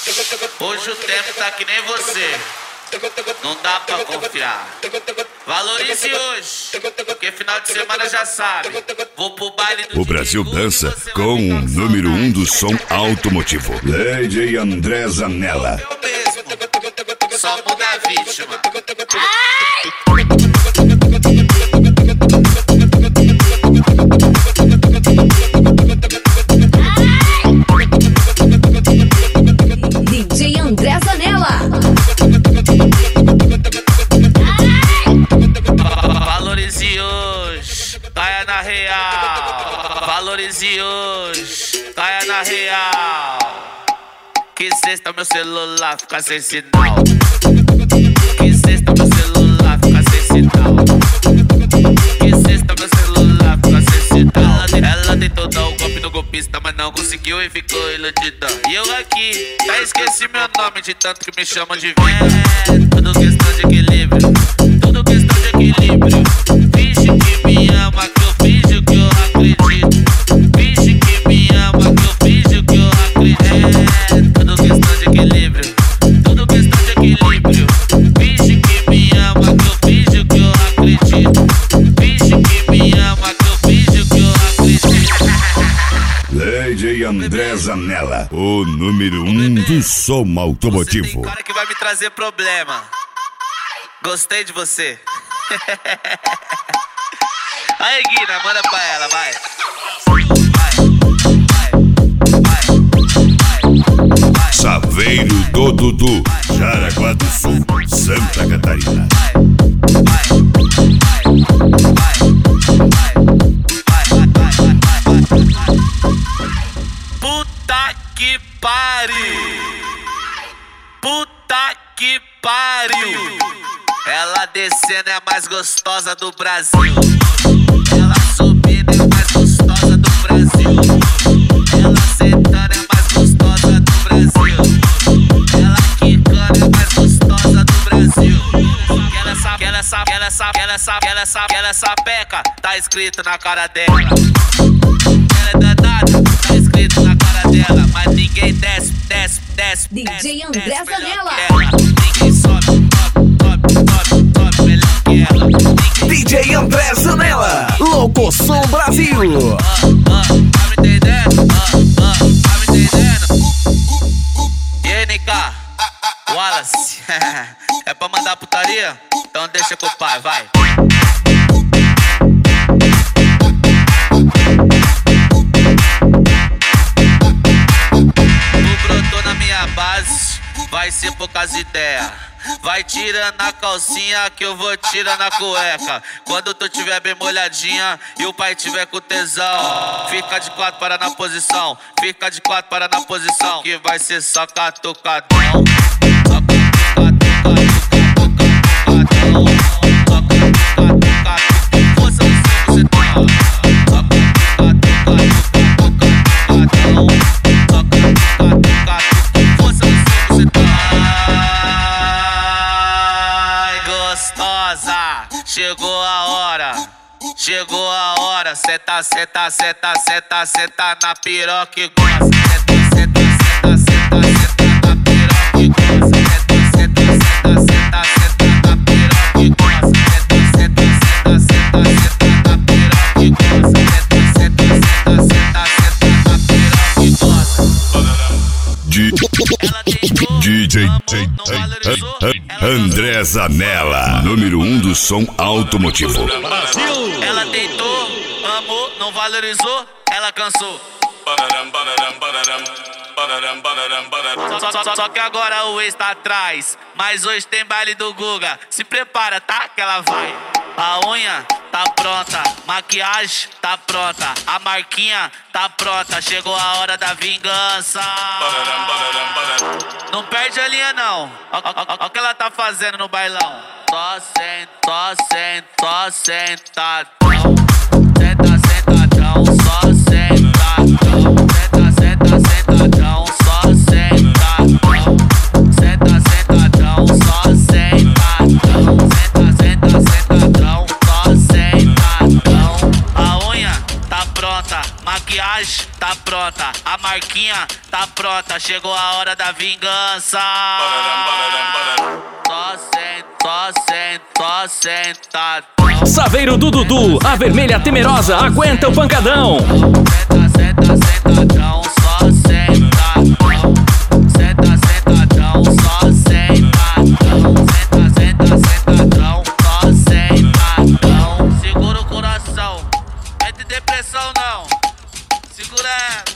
Hoje o tempo tá que nem você, não dá pra confiar. Valorize hoje, porque final de semana já sabe. Vou pro baile do O Brasil dança com o número 1 do som automotivo, DJ André Zanella. Eu mesmo, só muda a vítima. DJ André Zanella. Valorize hoje, caia na real. Valorize hoje, caia na real. Que sexta meu celular fica sem sinal. Que sexta meu celular fica sem sinal. Que sexta meu celular fica sem sinal. Ela tentou dar o golpe no golpista, mas não conseguiu e ficou iludida. E eu aqui, já esqueci meu nome de tanto que me chamam de velho. Tudo questão de equilíbrio, tudo questão de equilíbrio. Finge que me ama, que eu finjo que eu acredito. Finge que me ama, que eu finjo que eu acredito. Tudo questão de equilíbrio, tudo questão de equilíbrio. Finge que me ama, que eu finjo que eu acredito. Finge que me ama, que eu finjo que eu acredito. DJ André Zanella, o número 1 do som automotivo. Você tem cara que vai me trazer problema. Gostei de você. Aí, Guina, manda pra ela, vai. Saveiro do Dudu, Jaraguá do Sul, Santa Catarina. Puta que pariu! Puta que pariu! Ela descendo é a mais gostosa do Brasil. Ela subindo é a mais gostosa do Brasil. Ela sentando é a mais gostosa do Brasil. Ela quicando é a mais gostosa do Brasil. Ela sapeca, tá escrito na cara dela. Ela é danada, tá escrito na cara dela. Mas ninguém desce. DJ André Zanella. Ninguém sobe, sobe melhor que ela. DJ André Zanella, Locoção Brasil. Tá me entendendo? Tá me entendendo? E aí, NK? Wallace, é pra mandar putaria? Então deixa com o pai, vai. Tu brotou na minha base, vai ser poucas ideias. Vai tirando a calcinha que eu vou tirando a cueca. Quando tu tiver bem molhadinha e o pai tiver com tesão, fica de quatro para na posição. Fica de quatro para na posição, que vai ser só catucadão. Chegou a hora, senta na piroca e gosta. Senta na piroca e gosta. Senta na piroca e gosta. Senta na piroca e gosta. Senta na piroca e gosta. DJ André Zanella, número 1 do som automotivo. Ela tentou, amou, não valorizou, ela cansou. Só que agora o ex tá atrás, mas hoje tem baile do Guga. Se prepara, tá? Que ela vai. A unha tá pronta, maquiagem tá pronta, a marquinha tá pronta. Chegou a hora da vingança. Não perde a linha não. Olha o que ela tá fazendo no bailão. Só sentadão. Senta, sentadão, só sentadão. Senta, sentadão, só sentadão. Senta, sentadão, só sentadão. Senta, sentadão, só sentadão. A unha tá pronta, maquiagem tá pronta, a marquinha tá pronta, chegou a hora da vingança. Só sentadão. Saveiro do Dudu, a vermelha temerosa aguenta o pancadão. Sentadão, só sentadão. Sentadão, só sentadão. Sentadão, só sentadão. Segura o coração, não tem depressão não. Segura ela.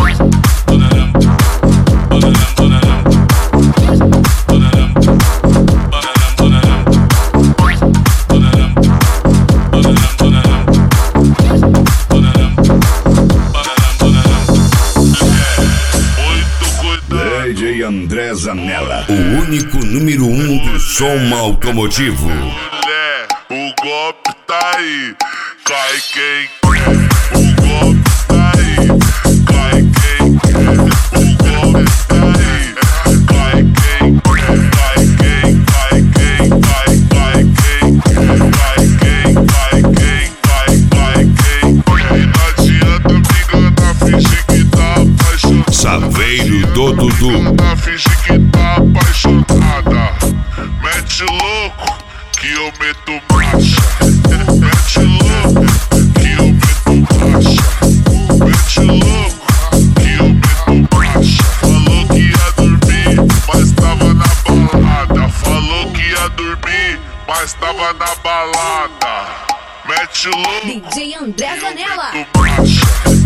DJ André Zanella, o único número 1 do som automotivo. O golpe tá aí, cai quem quer. O golpe tá aí, cai quem quer. O golpe tá aí, cai quem quer. Cai quem, cai quem, cai quem quer. Cai quem, cai quem, cai quem quer. E não adianta me enganar, fingir que tá apaixonado. Saveiro do Dudu. Fingir que tá apaixonada. Mete louco que eu meto marcha. Mete louco que eu meto marcha. Mete louco que eu meto marcha. Falou que ia dormir, mas tava na balada. Falou que ia dormir, mas tava na balada. Mete louco DJ André Zanella. que eu meto marcha.